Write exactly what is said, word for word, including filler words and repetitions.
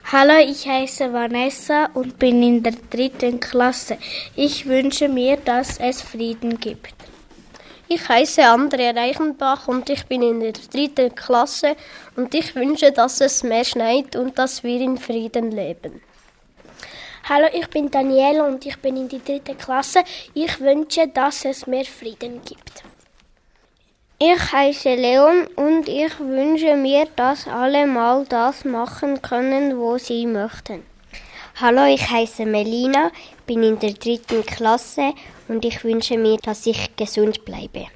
Hallo, ich heiße Vanessa und bin in der dritten Klasse. Ich wünsche mir, dass es Frieden gibt. Ich heiße Andrea Reichenbach und ich bin in der dritten Klasse und ich wünsche, dass es mehr schneit und dass wir in Frieden leben. Hallo, ich bin Daniela und ich bin in der dritten Klasse. Ich wünsche, dass es mehr Frieden gibt. Ich heiße Leon und ich wünsche mir, dass alle mal das machen können, wo sie möchten. Hallo, ich heiße Melina, bin in der dritten Klasse und ich wünsche mir, dass ich gesund bleibe.